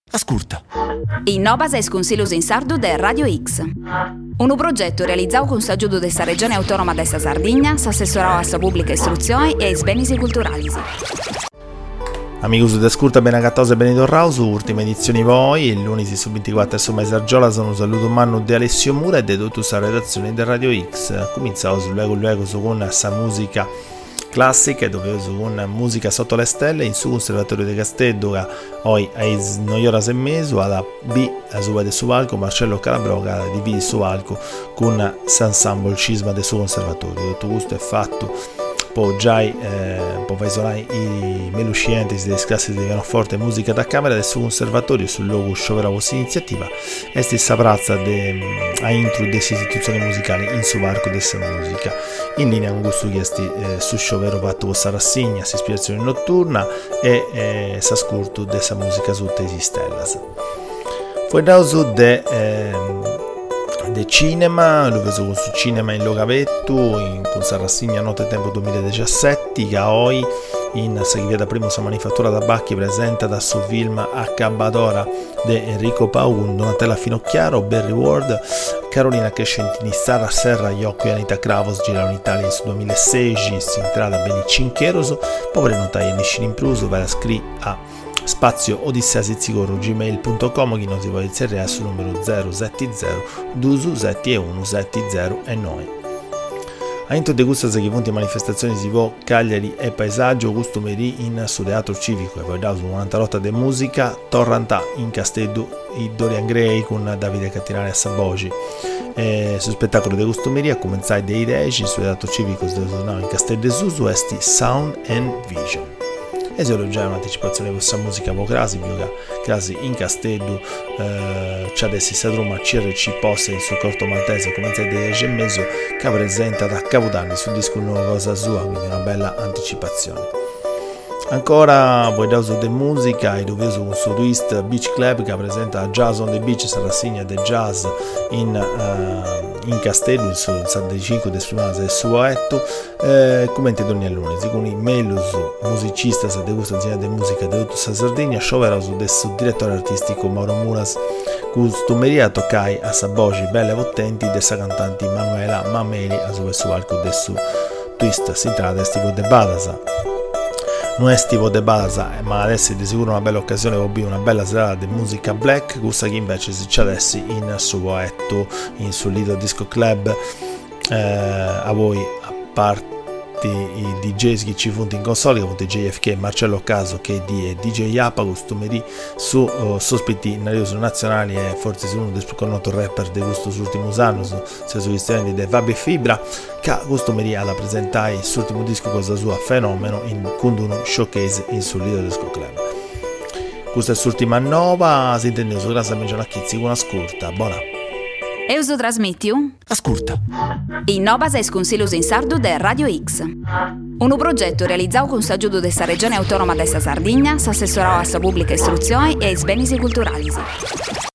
Ascolta. Innovas es Consiglios in Sardu de Radio X. Un progetto realizzato con s'aggiudo della Regione Autonoma de sa Sardegna, s'assessorò a sa pubblica istruzione e ai beni culturali. Amigos de Ascolta, ben agattosa e benito rausu, ultima edizione voi, il lunedì su 24 e su Mesargiola, sono un saluto manno di Alessio Mura e di tutta la redazione del Radio X. Cominciamo luego con sa musica classica e dove con musica sotto le stelle in su Conservatorio di Castello oggi ai 9 ore e mezzo alla B a su del palco Marcello Calabroga divide su palco con s'ensemble Cisma del suo conservatorio. Tutto questo è fatto poi già poi isolare i meluscienti delle classi di pianoforte e musica da camera del suo conservatorio sul luogo sciopera questa iniziativa e stessa prazza a intro delle istituzioni musicali in su varco della musica in linea con gusto chiesti su sciopero fatto con sa rassegna si ispirazione notturna e s'ascolto della musica su tesi stellas poi da uso de cinema, lo vedo con su cinema in Logavetto con sa rassegna Notte Tempo 2017 che oggi in seguita prima sa manifattura tabacchi presenta da suo film Accabadora di Enrico Paun, Donatella Finocchiaro, Barry Ward, Carolina Crescentini, Sara Serra, Iocco e Anita Kravos girano in Italia in 2016, si entrata bene 5 euros, poi prenotai e nescino in plus, vai a scrivere a spazio odisseasizzicoro@gmail.com chi non si vuole inserire sul numero 070 271 709. A intro di questa che punti manifestazioni si può Cagliari e paesaggio costumeri in su teatro civico e poi da su una lotta di musica Torrantà in Castello i Dorian Gray con Davide Cattinale a Sabogi su spettacolo di costumeria a cominciare dei 10 su teatro civico in Castello de Susu esti Sound and Vision. E se già un'anticipazione di questa musica vocrasi, crasi in Castello c'è adesso si trova CRC Posse in suo corto maltese come dei 10 e mezzo che presenta da Capodanni sul disco Nuova Cosa Sua, quindi una bella anticipazione. Ancora poi da uso di musica e dove uso con suo twist Beach Club che presenta Jazz on the Beach, sarà rassegna del jazz in Castello, il suo 75 del primavera del suo etto, commenti Donielloni, con i Melus, musicista di questa azienda di musica di tutta la Sardegna, sciovera su del suo direttore artistico Mauro Muras, costumeria toccai a Sabogi, belle potenti, dessa cantante Manuela Mameli, a suo arco del suo twist, si tratta di tipo de Badasa. Non è tipo de base, ma adesso è di sicuro una bella occasione per una bella serata di musica black, questa che invece si c'è adesso in suo etto, in sul Lido Disco Club, a voi, a parte i DJs che ci funti in console, come JFK, Marcello Caso, KD e DJ Yapa, costumeri su sospetti nazionali e forse su uno dei più conosciuti rapper di questo ultimo anno, sia sugli studenti di Vabbè Fibra, che costumeri alla presentare il suo ultimo disco cosa sua fenomeno in uno showcase in sul Lido Disco Club. Questa è l'ultima nova, si intende su grassa mengiare a chizzi con una scurta, buona. Euso trasmettiu? Ascolta. Innovas es Consiglios in Sardu de Radio X. Un progetto realizzato con s'aggiudo della Regione Autonoma de sa Sardegna, s'assessorò a sa pubblica istruzione e ai beni culturali.